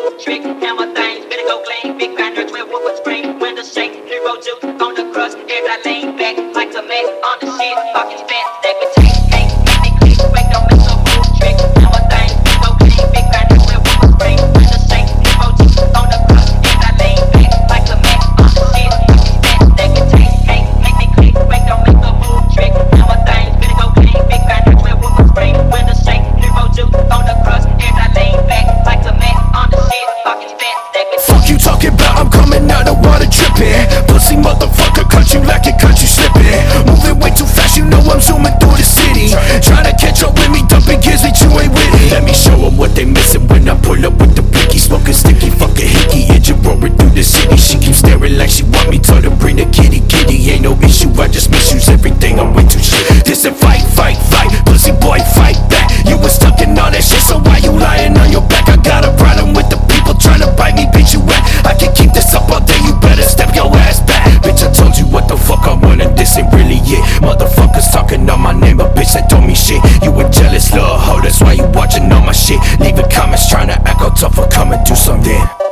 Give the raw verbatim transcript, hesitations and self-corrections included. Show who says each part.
Speaker 1: move trick. Hammer things, better go clean. Big grinder, twelve wood with spring. Window shake, hero juice on the crust. As I lean back like a mess on the shit. Pockets fat, they can take. Can't make me click, wait, don't make no move trick. Hammer things, better go clean. Big grinder, twelve wood with spring. Window shake, hero juice on the crust. As I lean back like a mess on the shit. Pockets fat, they can take. Can't make me click, wait, don't make no move trick. Hammer things, better go clean. Big grinder, twelve wood with spring. Window shake, hero juice on the crust. As I lean back like a mess on the shit. Pockets fat, they can take.
Speaker 2: Fuck you talking about, I'm coming out of water dripping. Pussy motherfucker, cut you like it, cut you slipping. Moving way too fast, you know I'm zooming through the city. Tryna catch up with me, dumping gears, but you ain't with it. Let me show them what they missing when I pull up with the blicky. Smoking sticky, fuck a hickey, engine roaring through the city. She keeps staring like she want me, told her bring the kitty, kitty. Ain't no issue, I just misuse everything, I'm way too shit. This a fight, fight, fight, pussy boy, fight back. You was stuck in all that shit, so why you lying on your back? I got a problem with the people tryna bite me, bitch, you whack. I can keep this up all day, you better step your ass back. Bitch, I told you what the fuck I wanted, this ain't really it. Motherfuckers talking on my name, a bitch that told me shit. You a jealous little hoe, that's why you watching all my shit. Leaving comments trying to act all tough or come and do something.